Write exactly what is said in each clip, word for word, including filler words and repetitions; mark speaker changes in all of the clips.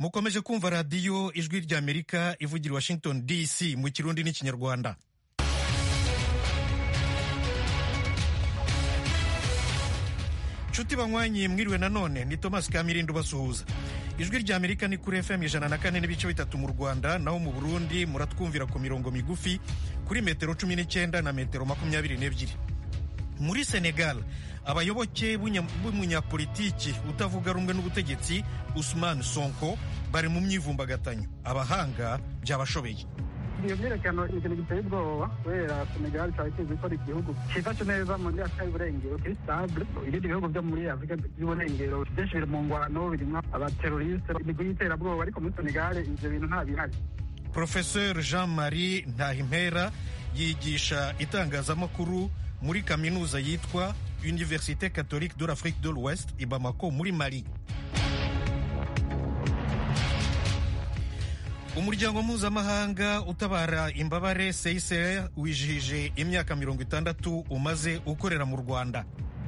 Speaker 1: mukomeje kumva radiyo ijwi ry'Amerika ivugira Washington D C mu kirundi n'ikinyarwanda. Nshuti banywanyi mwiriwe nanone, ni Thomas Kamirindo basuhuza. Ijwi ry'Amerika ni kuri F M ijana na kane n'ibice bitatu mu Rwanda, naho mu Burundi muratwumvira ku mirongo migufi kuri metero cumi n'icyenda na metero makumyabiri n'ebyiri. Muri Senegal, abayoboke b'umunyapolitiki utavuga rumwe n'ubutegetsi Ousmane Sonko bari mu myivumbagatanyo. Abahanga byabashobeye.
Speaker 2: Iyo myerekano ikintu giteye ubwoba kubera Senegal cyari kizi ko ari igihugu cyifashe neza muri Afurika y'Uburengero, kiri stable. Ibindi bihugu byo muri Afurika y'Uburengero byinshi biri mu ngwano, birimo abateroriste, imigwi y'iterabwoba, ariko muri Senegal ibyo bintu nta bihari.
Speaker 1: Professeur Jean-Marie Ntahimpera yigisha itangazamakuru muri kaminuza yitwa Université Catholique de l'Afrique de l'Ouest i Bamako muri Mali. Umuryango mpuzamahanga utabara imbabare C I C R wijihije imyaka mirongo itandatu umaze ukorera mu Rwanda.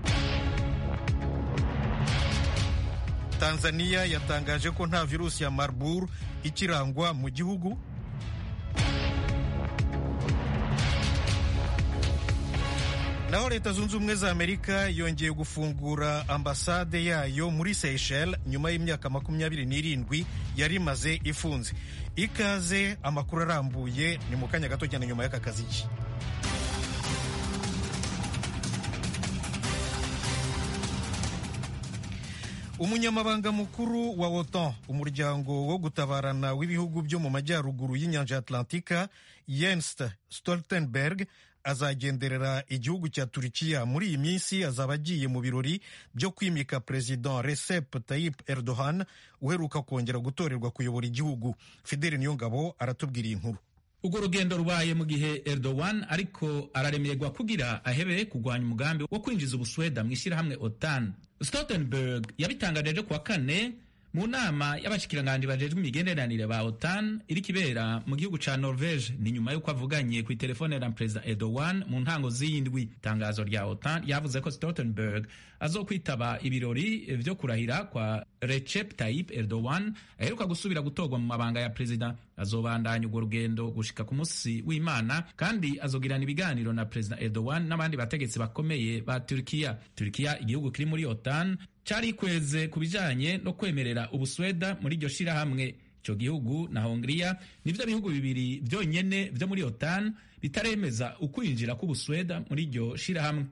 Speaker 1: Tanzania yatangaje ko nta virusi ya Marburg ikirangwa mu gihugu. Naho Leta Zunze Ubumwe za Amerika yongeye gufungura ambasade yayo muri Seychelles nyuma y'imyaka makumyabiri n'irindwi yari imaze ifunze. Ikaze amakuru arambuye ni mu kanya gato cyane nyuma y'aka kazi. Umunyamabanga mukuru wa OTAN, umuryango wo gutabarana w'ibihugu byo mu majyaruguru y'inyanja Atlantika, Jens Stoltenberg azagenderera igihugu cya Turkiya muri iyi minsi. Azaba agiye mu birori byo kwimika President Recep Tayyip Erdogan uheruka kongera gutorerwa kuyobora igihugu. Fidel Niyongabo aratubwira inkuru.
Speaker 3: Urwo rugendo rubaye mu gihe Erdogan ariko araremerwa kugira ahebe kugwanya umugambi wo kwinjiza Ubusweda mu ishyirahamwe OTAN. Stoltenberg yabitangaje kuwa kane mu nama y'abashikiranganje bajejwe imigenderanire ba OTAN iri kibera mu gihugu ca Norvege, ni nyuma yuko avuganye ku telefone na President Erdogan mu ntango z'indwi. Itangazo rya OTAN yavuze ko Stoltenberg azokwitaba ibirori vyo kurahira kwa Recep Tayyip Erdogan aheruka gusubira gutorwa mu mabanga ya President. Azobandanya urwo rugendo gushika ku munsi w'Imana, kandi azogirana ibiganiro na President Erdogan n'abandi bategetsi bakomeye ba Turkiya. Turkiya, igihugu kiri muri OTAN, cari kweze kubijanye no kwemerera Ubusweda muri iryo shirahamwe. Ico gihugu na Hongria nivyo bihugu bibiri vyonyene vyo muri OTAN bitaremeza ukwinjira k'Ubusweda muri iryo shirahamwe.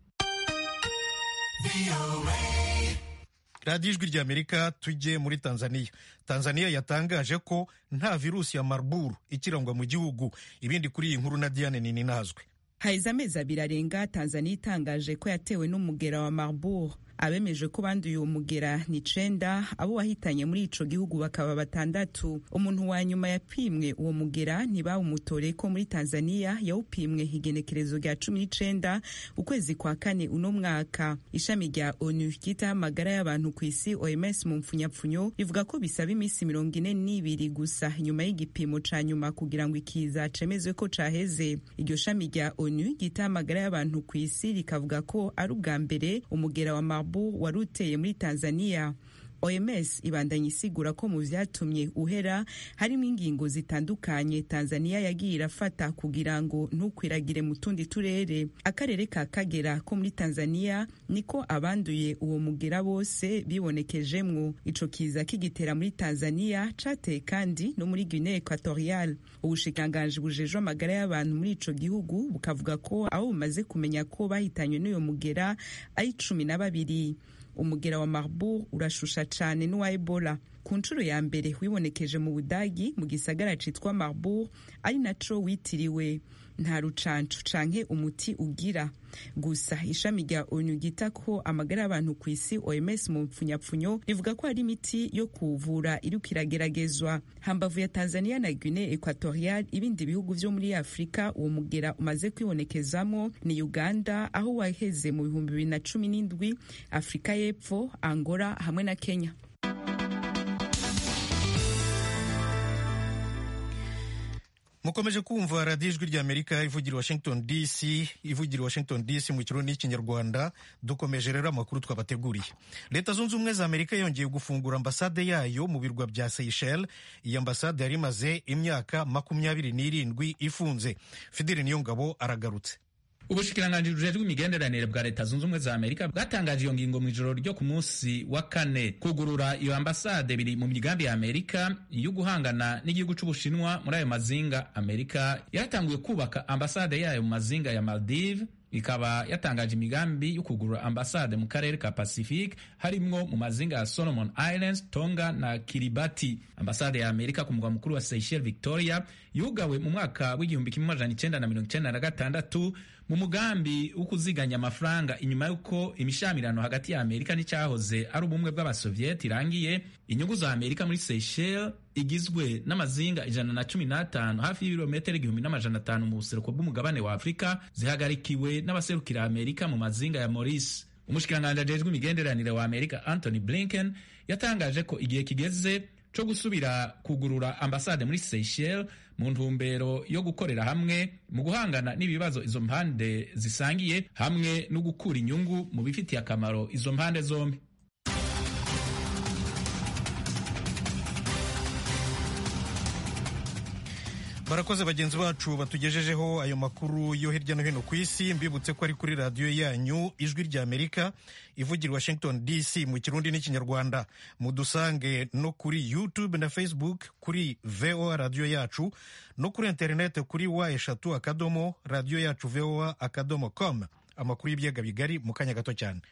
Speaker 1: Radiyo Ijwi ry'Amerika tujye muri Tanzania. Tanzania yatangaje ko nta virusi ya Marburg ikirangwa mu gihugu. Ibindi kuri iyi nkuru na Diane Nini nazwe.
Speaker 4: Haiza amezi abiri arenga Tanzania itangaje ko yatewe n'umugera wa Marburg. Abemeje ko banduye uwo mugera ni icenda, abo wahitanye muri ico gihugu bakaba batandatu. Umuntu wa nyuma yapimwe uwo mugera ntibawumutore ko muri Tanzania, yawupimwe igenekerezo rya cumi n'icenda ukwezi kwa kane uno mwaka. Ishami rya ONU ryita amagara y'abantu ku isi O M S mu mpfunyapfunyo rivuga ko bisaba iminsi mirongo ine n'ibiri gusa nyuma y'igipimo ca nyuma kugira ngo ikiza cemezwe ko caheze. Iryo shami rya ONU ryita amagara y'abantu ku isi rikavuga ko ari ubwa mbere umugera wa Marburg waruteye muri Tanzania. O M S ibandanya isigura ko mu vyatumye uhera harimo ingingo zitandukanye Tanzania yagiye irafata kugira ngo ntukwiragire mu tundi turere. Akarere ka Kagera ko muri Tanzania niko abanduye uwo mugera bose bibonekejemwo. Ico kiza kigitera muri Tanzania cateye kandi no muri Guinea Equatorial. Ubushikiranganji bujejwe amagara y'abantu muri ico gihugu bukavuga ko abo bumaze kumenya ko bahitanywe n'uyo mugera ari cumi na babiri. Umugera wa Marburg urashusha cane n'uwa Ebola. Ku nshuro ya mbere wibonekeje mu Budagi mu gisagara citwa Marburg, ari naco witiriwe. Nta rucancu canke umuti ugira. Gusa ishami rya ONU gita ko amagara y'abantu ku isi O M S mu mpfunyapfunyo rivuga ko hari imiti yo kuvura iriko irageragezwa. Hambavu ya Tanzania na Guinea Equatorial, ibindi bihugu vyo muri Afrika uwo mugera umaze kwibonekezamo ni Uganda, aho waheze mu bihumbi bibiri na cumi n'indwi, Afrika y'Epfo, Angola hamwe na Kenya.
Speaker 1: mukomeje kumva radiyo ijwi ry'amerika ivugira washington dc ivugira washington dc mu kirundi n'ikinyarwanda. dukomeje rero amakuru twabateguriye. leta zunze ubumwe za amerika yongeye gufungura ambasade yayo mu birwa bya Seychelles. iyi ambasade yari imaze imyaka makumyabiri n'irindwi ifunze. Fideli Niyongabo aragarutse.
Speaker 3: ubushikiranganji bujejwe imigenderanire bwa leta zunze ubumwe za amerika bwatangaje iyo ngingo mu ijoro ryo ku munsi wa kane. kugurura iyo ambasade biri mu migambi ya amerika yo guhangana n'igihugu c'ubushinwa muri ayo mazinga. amerika yaratanguye kubaka ambasade yayo mu mazinga ya Maldives, ikaba yatangaje imigambi yo kugurura ambasade mu karere ka Pacific harimwo mu mazinga ya Solomon Islands, Tonga na Kiribati. Ambasade ya Amerika ku mugwa mukuru wa Seychelles Victoria yugawe mu mwaka w'igihumbi kimwe amajana icenda na mirongo icenda na gatandatu mu mugambi wo kuziganya amafaranga inyuma y'uko imishamirano hagati ya Amerika n'icyahoze ari ubumwe bw'abasovieti irangiye. inyungu za Amerika muri Seychelles igizwe n'amazinga ijana na cumi n'atanu hafi y'ibirometero igihumbi n'amajana atanu mu buseruko bw'umugabane wa Afurika zihagarikiwe n'abaserukira Amerika mu mazinga ya Maurice. umushikiranganji ajejwe imigenderanire wa Amerika Anthony Blinken yatangaje ko igihe kigeze co gusubira kugurura ambasade muri Seychelles mu ntumbero yo gukorera hamwe mu guhangana n'ibibazo izo mpande zisangiye hamwe no gukura inyungu mu bifitiye akamaro izo mpande zombi.
Speaker 1: barakoze bagenzi bacu batugejejeho ayo makuru yo hirya no hino ku isi. mbibutse ko ari kuri radiyo yanyu ijwi ry'amerika ivugira Washington dc mu kirundi n'ikinyarwanda. mudusange no kuri YouTube na Facebook kuri V O A radiyo yacu, no kuri interinete kuri wa eshatu akadomo radiyo yacu voa akadomo com. amakuru y'ibiyaga bigari mu kanya gato cyane.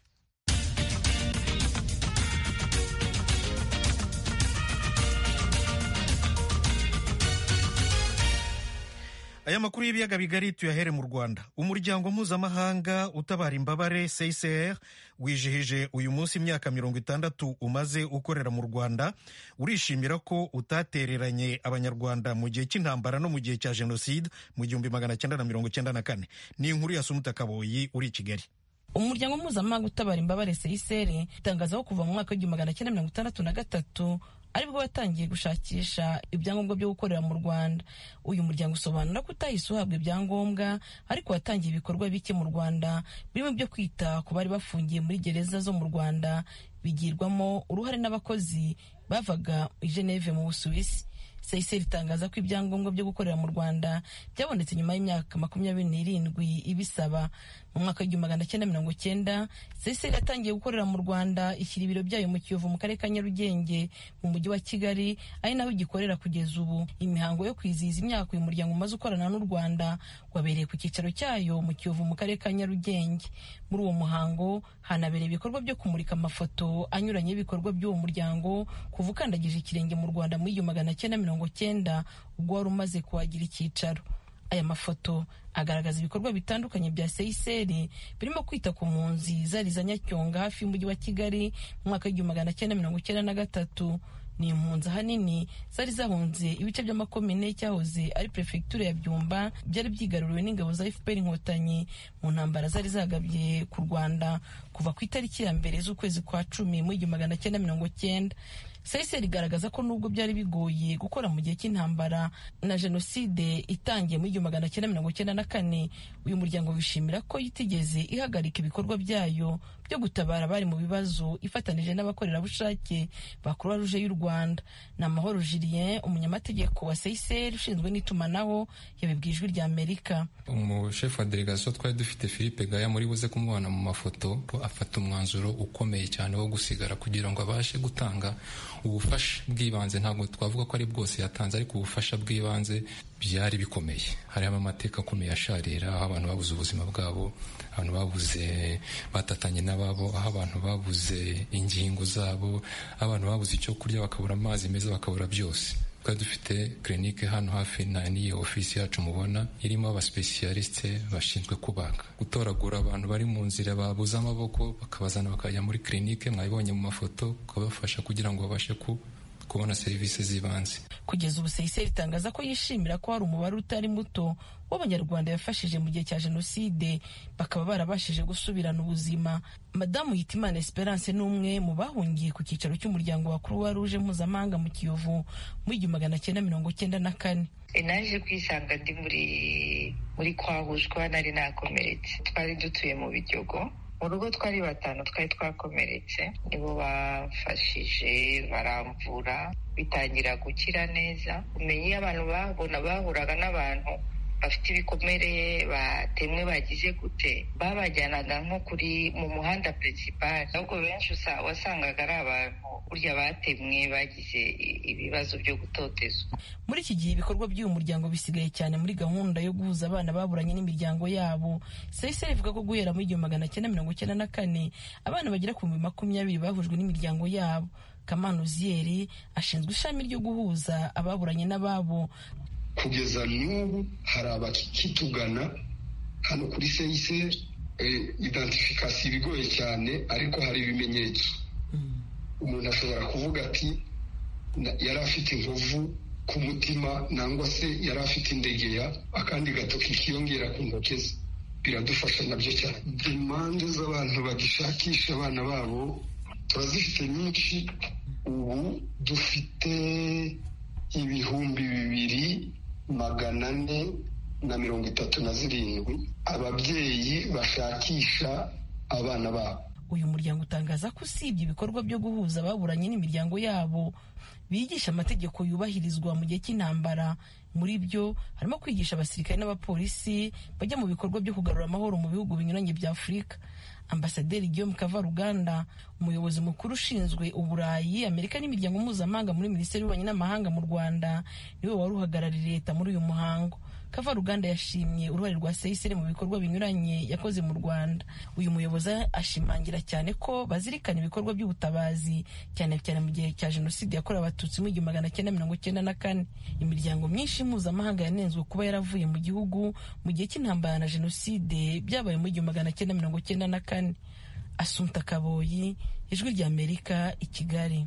Speaker 1: aya makuru y'ibiyaga bigari tuyahere mu Rwanda. umuryango mpuzamahanga utabara imbabare C I C R wijihije uyu munsi imyaka mirongo itandatu umaze ukorera mu Rwanda. urishimira ko utatereranye abanyarwanda mu gihe cy'intambara no mu gihe cya jenoside mu gihumbi magana cyenda na mirongo cyenda na kane. ni inkuru ya Sumuta Kaboyi uri i Kigali.
Speaker 5: umuryango mpuzamahanga utabara imbabare C I C R itangaza ko kuva mu mwaka w'igihumbi magana cyenda mirongo itandatu na gatatu aribwo watangiye gushakisha ibyangombwa byo gukorera mu Rwanda. uyu muryango usobanura ko utahise uhabwa ibyangombwa, ariko watangiye ibikorwa bike mu Rwanda birimo byo kwita ku bari bafungiye muri gereza zo mu Rwanda, bigirwamo uruhare n'abakozi bavaga i Geneve mu Busuwisi. C I C R itangaza ko ibyangombwa byo gukorera mu Rwanda byabonetse nyuma y'imyaka makumyabiri n'irindwi ibisaba. mu mwaka w'igihumbi magana cyenda mirongo cyenda C I C R yatangiye gukorera mu Rwanda, ishyira ibiro byayo mu Kiyovu mu karere ka Nyarugenge mu mujyi wa Kigali, ari naho igikorera kugeza ubu. imihango yo kwizihiza imyaka uyu muryango umaze ukorana n'u Rwanda wabereye ku cyicaro cyayo mu Kiyovu mu karere ka Nyarugenge. muri uwo muhango hanabereye ibikorwa byo kumurika amafoto anyuranye y'ibikorwa by'uwo muryango kuva ukandagije ikirenge mu Rwanda mu igihumbi magana cyenda mirongo cyenda ubwo wari umaze kuhagira icyicaro. aya mafoto agaragaza ibikorwa bitandukanye bya C I C R birimo kwita ku mpunzi zari za Nyacyonga hafi y'umujyi wa Kigali mu mwaka w'igihumbi magana cyenda mirongo cyenda na gatatu. ni impunzi ahanini zari zahunze ibice by'amakomine cyahoze ari prefecture ya Byumba byari byigaruriwe n'ingabo za F P R Inkotanyi mu ntambara zari zagabye ku Rwanda kuva ku itariki ya mbere z'ukwezi kwa cumi mu igihumbi magana cyenda mirongo cyenda. C I C R igaragaza ko nubwo byari bigoye gukora mu gihe cy'intambara na jenoside itangiye mu igihumbi magana cyenda mirongo cyenda na kane, uyu muryango wishimira ko yitigeze ihagarika ibikorwa byayo byo gutabara abari mu bibazo ifatanije n'abakorerabushake ba Croix Rouge y'u Rwanda. ni Amahoro Julien, umunyamategeko wa C I C R ushinzwe n'itumanaho, yabibwiye ijwi rya Amerika.
Speaker 6: umushefu wa delegation twari dufite Philippe Gaya muri buze kumubona mu mafoto, afata umwanzuro ukomeye cyane wo gusigara kugira ngo abashe gutanga ubufasha bw'ibanze. ntabwo twavuga ko ari bwose yatanze, ariko ubufasha bw'ibanze byari bikomeye. harimo amateka akomeye asharira, aho abantu babuze ubuzima bwabo, abantu babuze batatanye n'ababo, aho abantu babuze ingingo zabo, abantu babuze icyo kurya, bakabura amazi meza, bakabura byose. twari dufite clinique hano hafi na niyo ofisi yacu mubona, irimo abaspecialiste bashinzwe kubaga, gutoragura abantu bari mu nzira babuze amaboko bakabazana bakajya muri clinique, mwabibonye mu mafoto, ukabafasha kugira ngo babashe ku kubona serivisi z'ibanze.
Speaker 5: Kugeza ubu C I C R itangaza ko yishimira ko hari umubare utari muto w'Abanyarwanda yafashije mu gihe cya Jenoside bakaba barabashije gusubirana ubuzima. Madamu Hitimana Esperance ni umwe mu bahungiye ku cyicaro cy'umuryango wa Croix Rouge mpuzamahanga mu Kiyovu mu igihumbi magana cyenda mirongo cyenda na kane.
Speaker 7: Naje kwisanga ndi muri muri kwahushwa, nari nakomeretse. Twari dutuye mu Biryogo, mu rugo twari batanu twari twakomeretse, nibo bafashije baramvura bitangira gukira neza. Umenye abantu babona bahuraga n'abantu bafite ibikomere batemwe bagize gute, babajyanaga nko kuri mu muhanda principal, ahubwo benshi wasangaga ari abantu burya batemwe bagize ibibazo byo gutotezwa.
Speaker 5: Muri iki gihe ibikorwa by'uyu muryango bisigaye cyane muri gahunda yo guhuza abana baburanye n'imiryango yabo. C I C R ivuga ko guhera mu igihumbi magana cyenda mirongo cyenda na kane abana bagera ku bihumbi makumyabiri bahujwe n'imiryango yabo. Kamana Uzieri ashinzwe ishami ryo guhuza ababuranye n'ababo.
Speaker 8: Kugeza n'ubu hari abakitugana hano kuri C I C R, eh, identification ibigoye cyane, ariko hari ibimenyetso. Umuntu ashobora kuvuga ati yari afite inkovu ku mutima nangwa se yari afite indegeya, akandi gatoki kiyongera ku ntoke ze. Biradufasha nabyo cyane. Demande z'abantu bagishakisha abana babo turazifite nyinshi. Ubu dufite ibihumbi bibiri magana ane na mirongo itatu na zirindwi ababyeyi bashakisha abana babo.
Speaker 5: Uyu muryango utangaza ko usibye ibikorwa byo guhuza ababuranye n'imiryango yabo, bigisha amategeko yubahirizwa mu gihe cy'intambara. Muri byo harimo kwigisha abasirikare n'abapolisi bajya mu bikorwa byo kugarura amahoro mu bihugu binyuranye bya Afurika. Ambasaderi Guillaume Kavaruganda, umuyobozi mukuru ushinzwe Uburayi, Amerika n'imiryango mpuzamahanga muri Minisiteri y'Ububanyi n'Amahanga mu Rwanda, niwe wari uhagarariye leta muri uyu muhango. Kavaruganda yashimye uruhare rwa C I C R mu bikorwa binyuranye yakoze mu Rwanda. Uyu muyobozi ashimangira cyane ko bazirikana ibikorwa by'ubutabazi cyane cyane mu gihe cya Jenoside yakorewe Abatutsi mu igihumbi magana cyenda mirongo cyenda na kane. Imiryango myinshi mpuzamahanga yanenzwe kuba yaravuye mu gihugu mu gihe cy'intambara na Jenoside byabaye mu igihumbi magana cyenda mirongo cyenda na kane. Assumpta Kaboyi, Ijwi ry'Amerika, i Kigali.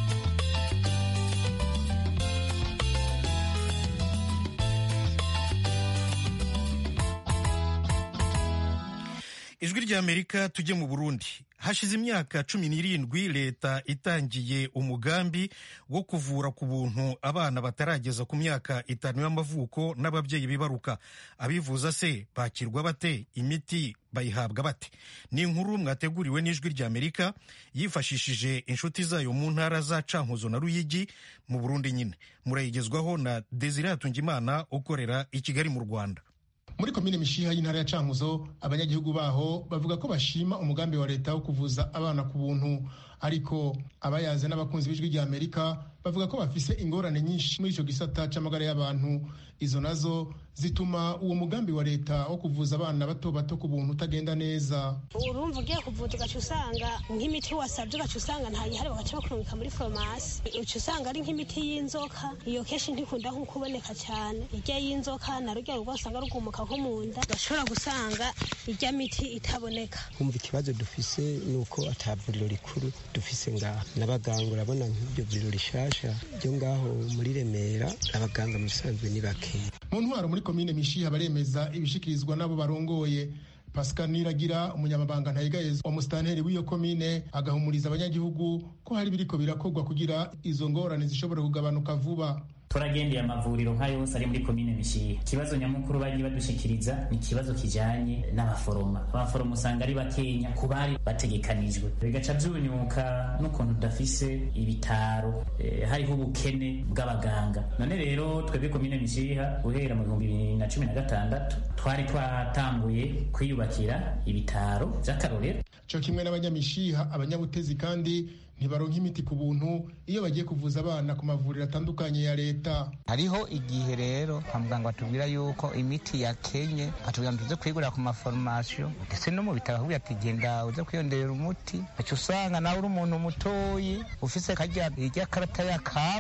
Speaker 1: Ijwi ry'Amerika, tujye mu Burundi. Hashize imyaka cumi n'irindwi leta itangiye umugambi wo kuvura ku buntu abana batarageza ku myaka itanu y'amavuko n'ababyeyi bibaruka. Abivuza se bakirwa bate? Imiti bayihabwa bate? Ni inkuru mwateguriwe n'Ijwi ry'Amerika yifashishije inshuti zayo mu ntara za Cankuzo na Ruyigi mu Burundi nyine. Murayigezwaho na Desire Hatungimana ukorera i Kigali mu Rwanda.
Speaker 9: Muri komine Mishiha y'intara ya Cankuzo, abanyagihugu baho bavuga ko bashima umugambi wa leta wo kuvuza abana ku buntu, ariko abayaze n'abakunzi b'Ijwi ry'Amerika bavuga ko bafise ingorane nyinshi muri ico gisata c'amagara y'abantu. Izo nazo zituma uwo mugambi wa leta wo kuvuza abana bato bato ku buntu utagenda neza.
Speaker 10: Urumva ugiye kuvuza ugaca usanga nk'imiti wasabye ugaca usanga nta gihari, bagaca bakurungika muri farumasi. Uca usanga ari nk'imiti y'inzoka, iyo kenshi ntikunda nko kuboneka cyane. Irya y'inzoka na rujya rugo usanga rugumuka nko mu nda, gashobora gusanga irya miti itaboneka.
Speaker 11: Kumva ikibazo dufise nuko atavuriro rikuru dufise ngaha, n'abaganga urabona nk'ibyo vuriro rishasha ryo ngaho muri Remera, abaganga mu bisanzwe ni bake.
Speaker 9: Mu ntwaro muri komine Mishiha baremeza ibishikirizwa nabo barongoye. Pascal Niragira, umunyamabanga ntayigayeza wa musitanteri w'iyo komine, agahumuriza abanyagihugu ko hari biriko birakorwa kugira izo ngorane zishobora kugabanuka vuba.
Speaker 12: Turagendeye amavuriro nka yose ari muri komine Mishiha. Ikibazo nyamukuru bagiye badushikiriza ni ikibazo kijanye n'abaforoma. Abaforoma usanga ari bakenya ku bari bategekanijwe, bigaca byunyuka n'ukuntu dafise ibitaro, e, hariho ubukene bw'abaganga. None rero twebwe komine Mishiha guhera mu bihumbi bibiri na cumi na gatandatu twari twatanguye kwiyubakira ibitaro vy'akarorero.
Speaker 9: Cyo kimwe n'abanyamishiha, abanyabutezi kandi ntibaronka imiti ku buntu iyo bagiye kuvuza abana ku mavuriro atandukanye ya leta.
Speaker 13: Hariho igihe rero kwa muganga batubwira yuko imiti yakenye, atubwira tuze kwigurira ku maformation, ndetse no mu bitaro ahubwo ati genda uze kwiyonderera umuti. Aca usanga nawe uri umuntu mutoyi ufise karya irya karata ya kamu,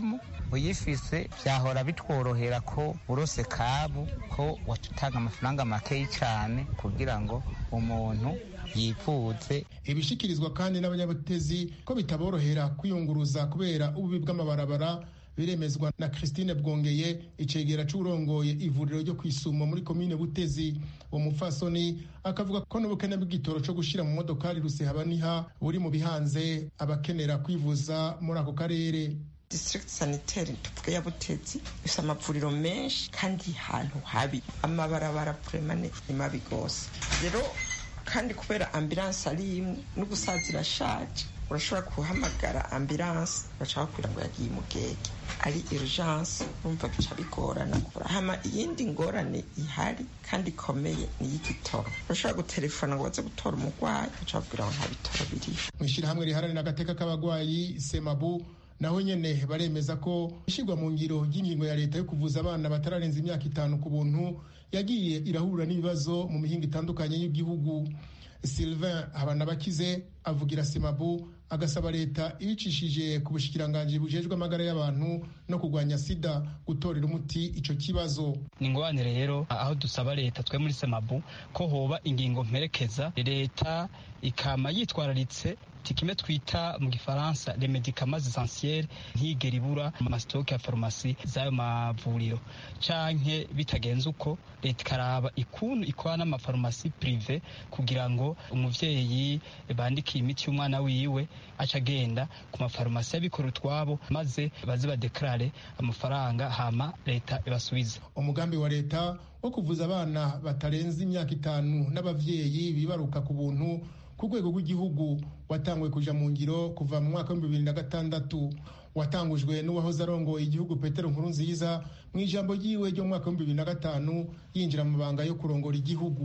Speaker 13: uyifise vyahora bitworohera ko urose kabu ko watutanga amafaranga makeyi cyane kugira ngo umuntu yifuze.
Speaker 9: Ibishikirizwa kandi n'abanyabutezi ko bitaborohera kwiyunguruza kubera ububi bw'amabarabara biremezwa na Christine Bwongeye, icegera c'urongoye ivuriro ryo kwisumo muri komine Butezi. Uwo mufasoni akavuga ko n'ubukene bw'igitoro co gushira mu modokari rusehabaniha buri mu bihanze abakenera kwivuza muri ako karere.
Speaker 14: District sanitaire tuvuge ya Butezi ifise amavuriro menshi kandi hantu habi, amabarabara premane ni mabi gose. Rero kandi kubera ambulance ari imwe n'ubusazi irashaje, urashobora kuhamagara ambulance bashaka kugira ngo yagiye Mugege, ari urgence umva bica bigorana. Hama iyindi ngorane ihari kandi ikomeye ni y'igitoro, urashobora gutelefona ngo baze gutora umurwayi bashaka kugira ngo nta bitoro biri.
Speaker 9: Mwishirahamwe riharanira agateka k'abagwayi Semabu naho nyene baremeza ko ishirwa mu ngiro y'ingingo ya leta yo kuvuza abana batararenza imyaka itanu ku buntu yagiye irahura n'ibibazo mu mihingo itandukanye y'igihugu. Sylvain Habanabakize avugira Semabu agasaba leta ibicishije ku bushikiranganje bujejwe amagara y'abantu no kurwanya sida gutorera umuti ico kibazo.
Speaker 15: Ni ngwane rero aho dusaba leta twe muri Semabu ko hoba ingingo mperekeza, leta ikama yitwararitse tikime twita mu gifaransa les médicaments essentiels ntigera ibura mu masitoke ya farumasi z'ayo mavuriro, canke bitagenze uko leta ikaraba ikuntu ikora n'amafarumasi prive kugira ngo umuvyeyi bandikiye imiti y'umwana wiwe aca agenda ku mafarumasi y'abikora utwabo maze baze badekarare amafaranga hama leta ibasubize.
Speaker 9: Umugambi wa leta wo kuvuza abana batarenze imyaka itanu n'abavyeyi bibaruka ku buntu ku rwego rw'igihugu watangwe kuja mu ngiro kuva mu mwaka wa bibiri na gatandatu, watangujwe n'uwahoze arongoye igihugu Petero Nkurunziza mu ijambo ryiwe ryo mu mwaka wa bibiri na gatanu yinjira mu mabanga yo kurongora igihugu.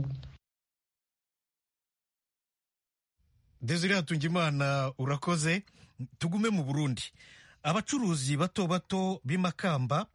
Speaker 1: Desire Hatungimana urakoze. Tugume mu Burundi. Abacuruzi bato bato b'imakamba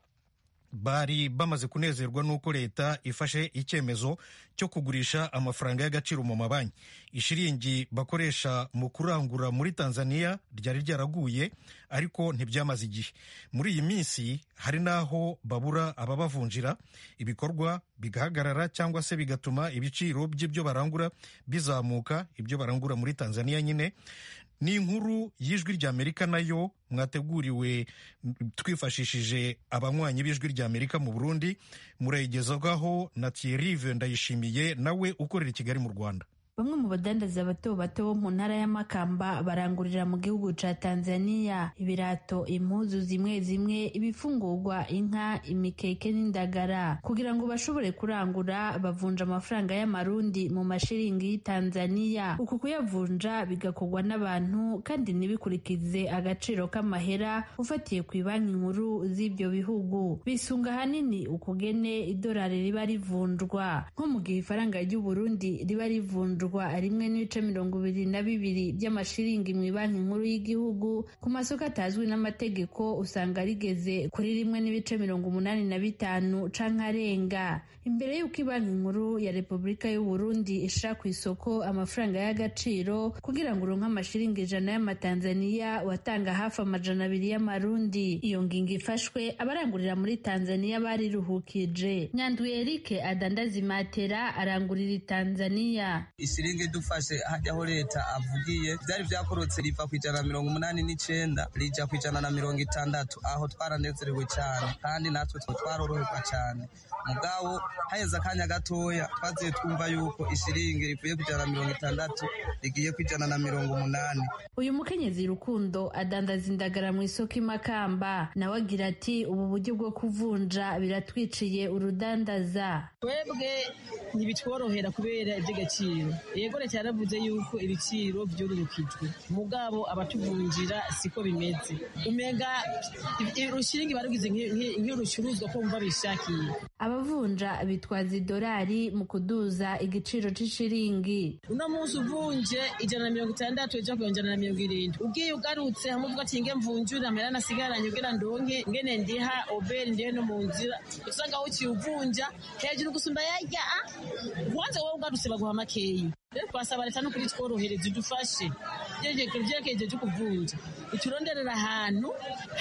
Speaker 1: bari bamaze kunezerwa n'uko leta ifashe icyemezo cyo kugurisha amafaranga y'agaciro mu mabanki. Ishiringi bakoresha mu kurangura muri Tanzania ryari ryaraguye ariko ntibyamaze igihe. Muri iyi minsi hari naho babura ababavunjira, ibikorwa bigahagarara cyangwa se bigatuma ibiciro by'ibyo barangura bizamuka, ibyo barangura muri Tanzania nyine. Ni inkuru y'Ijwi ry'Amerika nayo mwateguriwe twifashishije abanywanyi b'Ijwi ry'Amerika mu Burundi, murayigezwaho na Thierry Ndayishimiye nawe ukorera i Kigali mu Rwanda.
Speaker 16: Bamwe mu badandaza bato bato bo mu ntara ya Makamba barangurira mu gihugu ca Tanzania ibirato, impuzu zimwe zimwe, ibifungurwa, inka, imikeke n'indagara. Kugira ngo bashobore kurangura bavunja amafaranga y'amarundi mu mashiringi y'Tanzania. Uku kuyavunja bigakorwa n'abantu kandi ntibikurikize agaciro k'amahera ufatiye ku banki nkuru z'ibyo bihugu. Bisunga hanini ukugene idolari riba rivunjwa, nko mu gihe ifaranga ry'u Burundi riba rivunjwa rimwe n'ibice mirongo ibiri na bibiri by'amashiringi mu banki nkuru y'igihugu, ku masoko atazwi n'amategeko usanga rigeze kuri rimwe n'ibice mirongo umunani na bitanu canke arenga. Imbere y'uko banki nkuru ya Repubulika y'u Burundi ishira ku isoko amafaranga y'agaciro kugira ngo uronke amashiringi ijana y'amatanzaniya watanga hafi amajana abiri y'amarundi. Iyo ngingo ifashwe abarangurira muri Tanzania bariruhukije. Nyandwi Eric adandaza imatera arangurira i Tanzania.
Speaker 17: Isiringi dufashe hajyaho leta avugiye byari byakorotse riva ku ijana na mirongo umunani n'icenda rija ku ijana na mirongo itandatu, aho twaranezerewe cyane kandi natwe twaroroherwa cyane. Mugabo haheze akanya gatoya twaziye twumva yuko isiringi rivuye ku ijana na mirongo itandatu rigiye ku ijana na mirongo umunani.
Speaker 16: Uyu mukenyezi Rukundo adandaza indagara mu isoko imakamba, nawe agira ati ubu buryo bwo kuvunja biratwiciye urudandaza.
Speaker 18: Twebwe ntibitworohera kubera iby'agaciro. Yego leta yaravuze yuko ibiciro byururukijwe, mugabo abatuvunjira siko bimeze. Umenga urushiringi barugize nk'urucuruzwa ko bumva bishakiye.
Speaker 16: Abavunja bitwaza idolari mu kuduza igiciro c'ishiringi.
Speaker 18: Uno munsi uvunje ijana na mirongo itandatu ejo ku ijana na mirongo irindwi. Ugiye ugarutse hamwe uvuga ati nge mvunjura amera nasigaranye kugira ndonke ngene ndiha oberi ndihe no mu nzira. Usanga aho ukiyuvunja hejuru gusumba yarya, wanze wowe ugarutse baguha makeyi. twasaba leta no kuri tworohereza idufashe vyerekeje vyo kuvunja ituronderera ahantu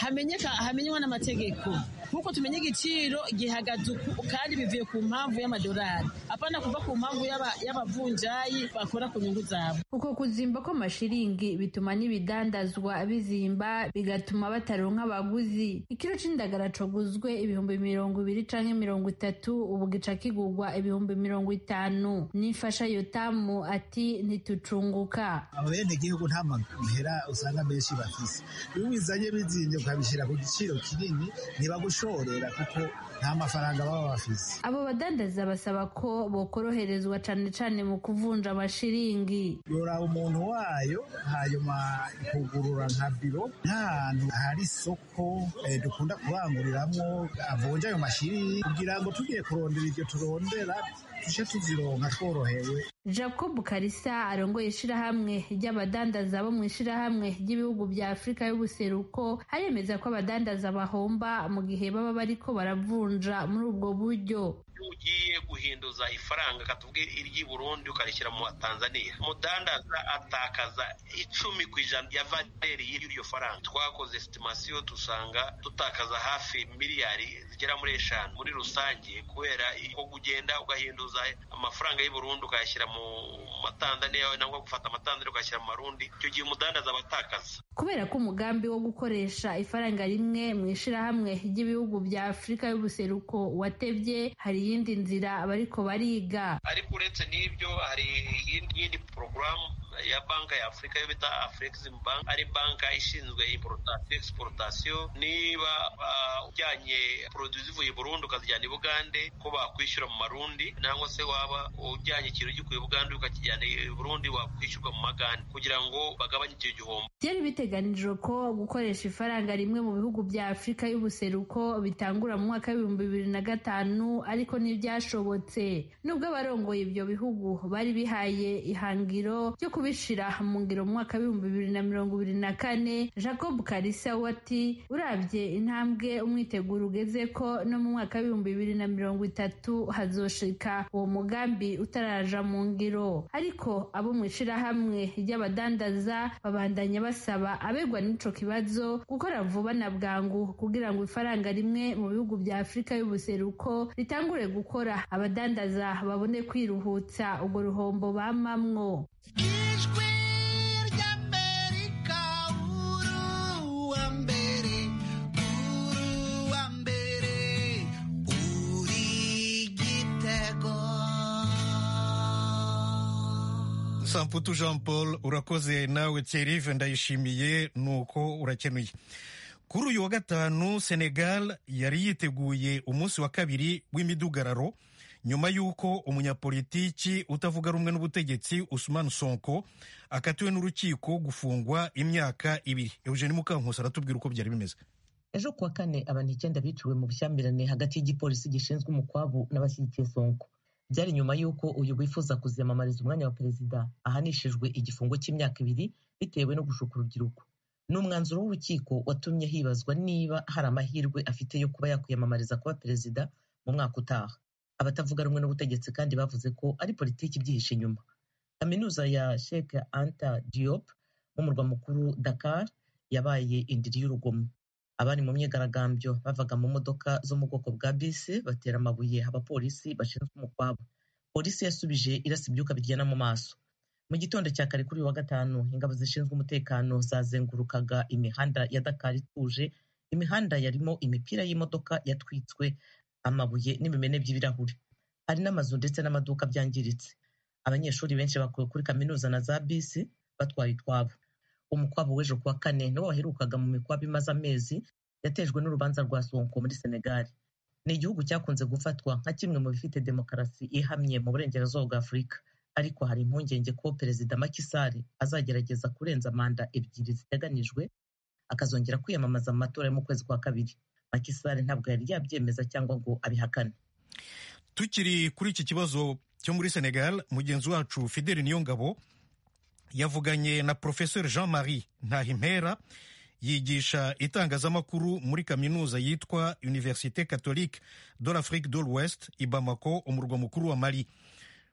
Speaker 18: hamenywa n'amategeko nk'uko tumenye igiciro gihagaze kandi bivuye ku mpamvu y'amadolari apana kuva ku mpamvu y'abavunjayi bakora ku nyungu zabo.
Speaker 16: Uko kuzimba kw'amashiringi bituma n'ibidandazwa bizimba bigatuma bataronka abaguzi. Ikiro c'indagara coguzwe ibihumbi mirongo ibiri canke mirongo itatu ubu gica kigurwa ibihumbi mirongo itanu. Nifasha Yotamu ati ntitucunguka.
Speaker 19: Abene gihugu nta mahera usanga menshi bafise. Iyo bizanye bizimye ukabishira ku giciro kinini ntibagushorera kuko nta mafaranga baba bafise.
Speaker 16: Abo badandaza basaba ko bokoroherezwa cane cane mu kuvunja amashiringi.
Speaker 19: Yora umuntu wayo hanyuma kugurura nka biro nk'ahantu hari isoko eh, dukunda kuranguriramwo avunja ayo mashiringi kugira ngo tugiye kurondera iryo turondera tuje tuzironka tworohewe.
Speaker 16: Jacob Karisa arongoye ishirahamwe ry'abadandaza bo mu ishirahamwe ry'ibihugu bya Afrika y'ubuseruko aremeza ko abadandaza bahomba mu gihe baba bariko baravunja muri ubwo buryo.
Speaker 20: Ugiye guhinduza ifaranga katubwe iryi Burundi ukarishyira mu Tanzania, umudandaza atakaza icumi ku ijana ya valeur y'iryo faranga. Twakoze estimation dusanga tutakaza hafi miliyari zigera muri eshanu muri rusange kubera ko kugenda ugahinduza amafaranga y'u Burundi ukayashyira mu Tanzania nangwa gufata amatanzania ukayashyira mu Marundi, icyo gihe umudandaza abatakaza.
Speaker 16: Kubera ko umugambi wo gukoresha ifaranga rimwe mu ishirahamwe ry'ibihugu bya Afrika y'ubuseruko watevye, hari yindi nzira bariko bariga.
Speaker 20: Ariko uretse n'ibyo hari yindi program ya banka ya Afrika yo bita Afrexim Bank, ari banka ishinzwe importation exportation. Niba ujyanye uh, produits zivuye Burundi ukazijyana i Bugande ko bakwishyura mu Marundi, nangwa se waba ujyanye ikintu gikuye Bugande ukakijyana i Burundi wakwishyurwa mu Magande kugira ngo bagabanye icyo gihombo.
Speaker 16: Byari biteganijwe ko gukoresha ifaranga rimwe mu bihugu bya Afrika y'ubuseruko bitangura mu mwaka w'ibihumbi bibiri na gatanu, ariko ntibyashobotse. Nubwo abarongoye ibyo bihugu bari bihaye ihangiro ryo kubishira mu ngiro mu mwaka w'ibihumbi bibiri na mirongo ibiri na kane, Jacob Karisa wati uravye intambwe umwiteguro ugeze ko no mu mwaka w'ibihumbi bibiri na mirongo itatu hazoshika uwo mugambi utaraja mu ngiro. Ariko abo mu ishirahamwe ry'abadandaza babandanya basaba abegwa n'ico kibazo gukora vuba na bwangu kugira ngo ifaranga rimwe mu bihugu bya Afrika y'ubuseruko ritangure gukora, abadandaza babone kwiruhutsa urwo ruhombo bamamwo.
Speaker 1: Samputu Jean Paul urakoze, nawe Thierry ndayishimiye nuko urakenuye. Kuri uyu wa gatanu Senegal yari yiteguye umunsi wa kabiri w'imidugararo nyuma y'uko umunyapolitiki utavuga rumwe n'ubutegetsi Ousmane Sonko akatiwe n'urukiko gufungwa imyaka ibiri. Eugene Mukankusi aratubwira uko byari bimeze.
Speaker 21: Ejo kuwa kane abantu icyenda biciwe mu bushyamirane hagati y'igipolisi gishinzwe umukwabu n'abashyigikiye Sonko. Byari nyuma y'uko uyu wifuza kuziyamamariza umwanya wa perezida ahanishijwe igifungo cy'imyaka ibiri bitewe no gushuka urubyiruko. Ni umwanzuro w'urukiko watumye hibazwa niba hari amahirwe afite yo kuba yakwiyamamariza kuba perezida mu mwaka utaha. Abatavuga rumwe n'ubutegetsi kandi bavuze ko ari politiki ibyihishe inyuma. Kaminuza ya Sheikh Anta Diop mu murwa mukuru Dakar yabaye indiri y'urugomo. Abari mu myigaragambyo bavaga mu modoka zo mu bwoko bwa bisi batera amabuye abapolisi bashinzwe umukwabo. Polisi yasubije irasa ibyuka biryana mu maso. Mu gitondo cya kare kuri wa gatanu ingabo zishinzwe umutekano zazengurukaga imihanda ya Dakar ituje. Imihanda yarimo imipira y'imodoka yatwitswe, amabuye n'ibimene by'ibirahuri. Hari n'amazu ndetse n'amaduka byangiritse. Abanyeshuri benshi bakuwe kuri kaminuza na za bisi batwaye utwabo. Umukwabo w'ejo kuwa kane niwo waherukaga mu mikwabo imaze amezi yatejwe n'urubanza rwa Sonko muri Senegal. Ni igihugu cyakunze gufatwa nka kimwe mu bifite demokarasi ihamye mu burengerazuba bwa Afurika, ariko hari impungenge ko perezida Macky Sall azagerageza kurenza manda ebyiri ziteganijwe akazongera kwiyamamaza mu matora yo mu kwezi kwa kabiri. Macky Sall ntabwo yari yabyemeza cyangwa ngo abihakane.
Speaker 1: Tukiri kuri iki kibazo cyo muri Senegal, mugenzi wacu Fidèle Niyongabo yavuganye na Professeur Jean-Marie Ntahimpera yigisha itangazamakuru muri kaminuza yitwa Université Catholique de l'Afrique de l'Ouest i Bamako, umurwa mukuru wa Mali.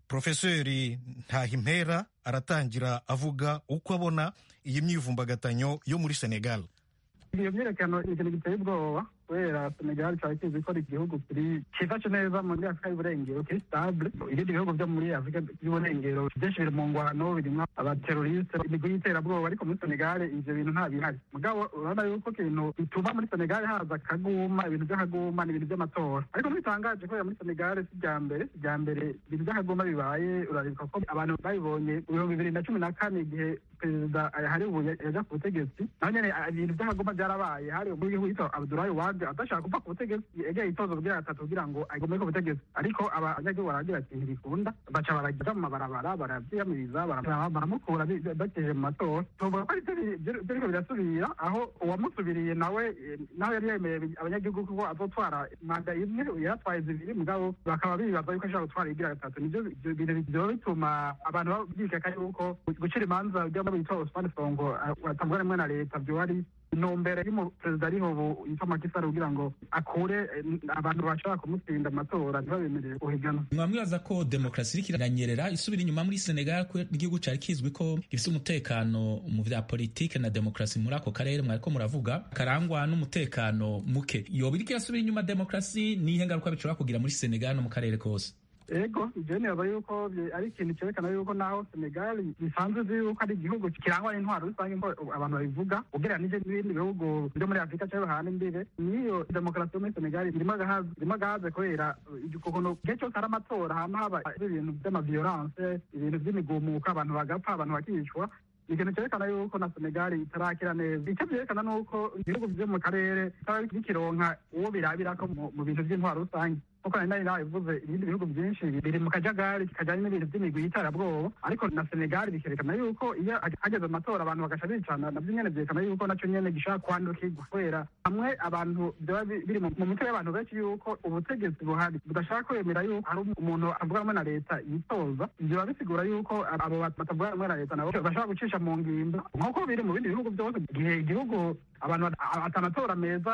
Speaker 1: Profeseri Ntahimpera aratangira avuga uko abona iyi myivumbagatanyo yo muri Senegal.
Speaker 2: Iyo myerekano ikintu giteye ubwoba kubera Senegal cyari kizi ko ari igihugu kiri kifashe neza muri Afurika y'Uburengero, kiri stable. Ibindi bihugu byo muri Afurika y'Uburengero byinshi biri mu ngwano, birimo abateroriste, imigwi y'iterabwoba, ariko muri Senegal ivyo bintu nta bihari. Mugabo urabona yuko kintu bituma muri Senegal haza akaguma, ibintu by'akaguma n'ibintu by'amatora. Ariko ntibitangaje kubera muri Senegal si rya mbere si rya mbere ibintu by'akaguma bibaye. Urarika ko abantu babibonye mu bihumbi bibiri na cumi na kane igihe perezida hari ubu yaja ku butegetsi, naho nyene ibintu by'akaguma byarabaye. Hari umugwi witwa Abdoulaye Wade atashaka kuva ku butegetsi, egeye itozo bwira gatatu kugira ngo agome ku butegetsi, ariko abanyagihugu baragira ati ntibikunda, baca baragira mu mabarabara baravyiyamiriza, baramukura bateje mu matora. Tuvuga ko biriko birasubira aho uwamusubiriye nawe nawe yari yemeye abanyagihugu ko azotwara manda imwe, yaratwaye zibiri, mugabo bakaba bibaza yuko ashaka gutwara igira gatatu. Nivyo bintu vyoba bituma abantu bikeka yuko gucira imanza by'abo bitwa Ousmane Sonko atangwa rimwe na leta byo ari intumbero y'umuperezida ariho ubu yitwa Macky Sall kugira ngo akure abantu bashaka kumutsinda amatora ntibabemerere guhigana.
Speaker 3: Mwamwibaza ko demokarasi iriko iranyerera isubira inyuma muri Senegal, ko igihugu cari kizwi ko gifise umutekano mu vya politike na demokarasi muri ako karere mwariko muravuga karangwa n'umutekano muke, yoba iriko irasubira inyuma demokarasi, nihe ngaruka bishobora kugira muri Senegal no mu karere kose?
Speaker 2: Ego, ivyo nibaza yuko ari ikintu cerekana yuko naho Senegal bisanzwe uzi yuko ari igihugu kirangwa n'intwaro rusange nko abantu babivuga, ugereranije n'ibindi bihugu byo muri Afurika cyangwa hano imbere. Niyo demokarasi yo muri Senegal irimo agahaze irimo agahaze kubera ukuntu igihe cyose hari amatora hama haba ibintu vy'amaviolence, ibintu vy'imigumuko, abantu bagapfa, abantu bakicwa. Ikintu cyerekana yuko na Senegal itarakira neza. Icyo byerekana nuko ibihugu byo mu karere bikironka uwo birabirako mu bintu by'intwaro rusange. Kuko nari nabivuze ibindi bihugu byinshi biri mu kajagari kajyanye n'ibintu by'imigwi y'iterabwoba, ariko na Senegal bikerekana yuko iyo hageze amatora abantu bagaca bicana, navyo nyene vyerekana yuko naco nyene gishaka kwandukirwa kubera hamwe abantu byaba biri mu mitwe y'abantu benshi yuko ubutegetsi buhari budashaka kwemera yuko hari umuntu avuga rumwe na leta yitoza. Ivyo bisigura yuko abo batavuga rumwe na leta nabo bashaka gucisha mu ngimba nk'uko biri mu bindi bihugu byose. Igihe igihugu abantu atanatora meza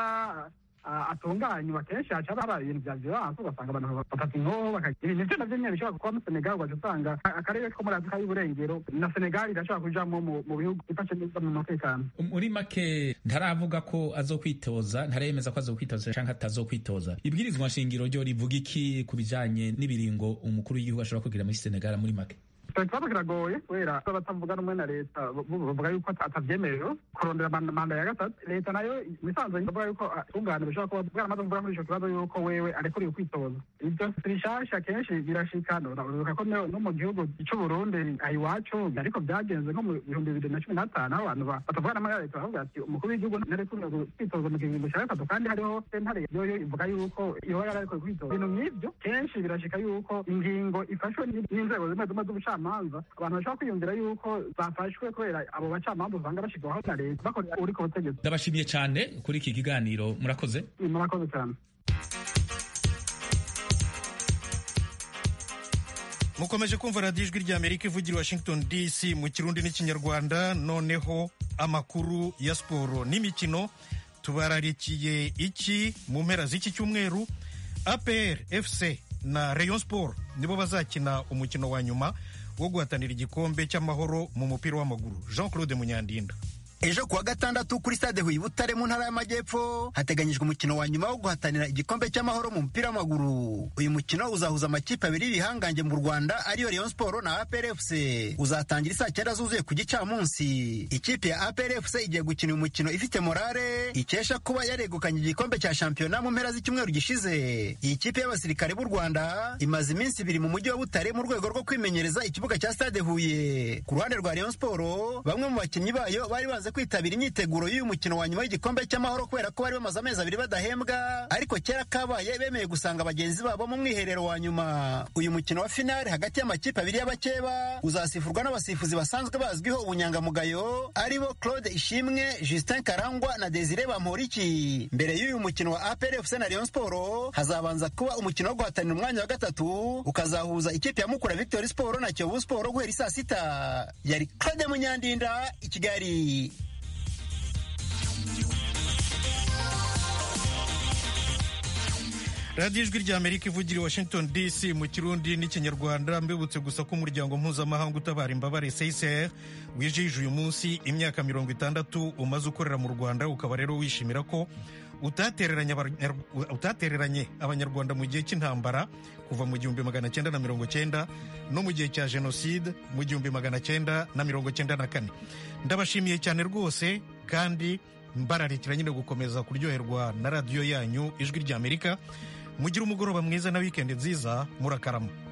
Speaker 2: atunganywa kenshi haca haba ibintu vya violence, ugasanga abantu bafata inkoho bakagira ibintu navyo nyene bishobora kuba muri Senegal, ugaca usanga akarere ko muri Afurika y'Uburengero na Senegal irashobora kujamwo mu bihugu bifashe neza mu mutekano.
Speaker 3: Muri make ntaravuga ko azokwitoza, ntaremeza ko azokwitoza canke atazokwitoza. Ibwirizwa nshingiro ryo rivuga iki ku bijanye n'ibiringo umukuru w'igihugu ashobora kugira muri Senegal muri make?
Speaker 2: Ikibazo kiragoye kubera batavuga rumwe na leta bavuga yuko atavyemerewe kurondera manda ya gatatu. Leta nayo misanzwe bavuga yuko atungane bishobora kuba bwaramaze kuvuga muri ico kibazo yuko wewe arekuriwe kwitoza. Ivyo bishasha kenshi birashikana, uravuga ko no mu gihugu c'u Burundi ayiwacu ariko byagenze nko mu bihumbi bibiri na cumi na gatanu aho abantu batavuga na leta bavuga ati umukuru w'igihugu ntarekuriwe kwitoza mu kiringo ca gatatu, kandi hariho sentare yoyo ivuga yuko yoba yararekuwe kwitoza. Ibintu nk'ivyo kenshi birashika yuko ingingo ifashwe n'inzego zimwe zimwe z'ubucamanza abantu bashobora kwiyumvira yuko bafashwe kubera abo bacamanza usanga bashirwaho na leta bakorera uri ku butegetsi.
Speaker 3: Ndabashimiye cyane kuri iki kiganiro, murakoze.
Speaker 2: Murakoze cyane.
Speaker 1: Mukomeje kumva radiyo ijwi rya Amerika ivugira Washington D C mu Kirundi n'Ikinyarwanda. Noneho amakuru ya siporo n'imikino tubararikiye iki mu mpera z'iki cyumweru. A P R F C na Rayon Sport nibo bazakina umukino wa nyuma wo guhatanira igikombe cy'amahoro mu mupira w'amaguru. Jean Claude Munyandinda.
Speaker 22: Ejo kuwa gatandatu kuri stade Huye Butare mu ntara y'Amajyepfo hateganyijwe umukino wa nyuma wo guhatanira igikombe cy'amahoro mu mupira w'amaguru. Uyu mukino uzahuza amakipe abiri y'ibihangange mu Rwanda ariyo Rayon Sport na A P R F C. Uzatangira saa cyenda zuzuye ku gicamunsi. Ikipe ya A P R F C igiye gukina uyu mukino ifite morale ikesha kuba yaregukanye igikombe cya shampiyona mu mpera z'icyumweru gishize. Iyi kipe y'abasirikare b'u Rwanda imaze iminsi ibiri mu mujyi wa Butare mu rwego rwo kwimenyereza ikibuga cya stade Huye. Ku ruhande rwa Rayon Sport bamwe mu bakinnyi bayo bari baze kwitabira imyiteguro y'uyu mukino wa nyuma y'igikombe cy'amahoro kubera ko bari bamaze amezi abiri badahembwa, ariko kera kabaye bemeye gusanga bagenzi babo mu mwiherero wa nyuma. Uyu mukino wa finale hagati y'amakipe abiri y'abakeba uzasifurwa n'abasifuzi basanzwe bazwiho ubunyangamugayo aribo Claude Ishimwe, Justin Karangwa na Desire Bamporiki. Mbere y'uyu mukino wa A P R F C na Rayon Sport hazabanza kuba umukino wo guhatanira umwanya wa gatatu ukazahuza ikipe ya Mukura Victory Sport na Kiyovu Sport guhera saa sita. Yari Claude Munyandinda i Kigali.
Speaker 1: radiyo ijwi rya amerika ivugira i washington dc mu kirundi n'ikinyarwanda. mbibutse gusa ko umuryango mpuzamahanga utabara imbabare C I C R wijije uyu munsi imyaka mirongo itandatu umaze ukorera mu Rwanda, ukaba rero wishimira ko utatereranye utatereranye abanyarwanda mu gihe cy'intambara kuva mu gihumbi magana cyenda na mirongo cyenda no mu gihe cya jenoside mu gihumbi magana cyenda na mirongo cyenda na kane. Ndabashimiye cyane rwose, kandi mbararikira nyine gukomeza kuryoherwa na radiyo yanyu ijwi rya Amerika. Mugire umugoroba mwiza na wikendi nziza, murakarama.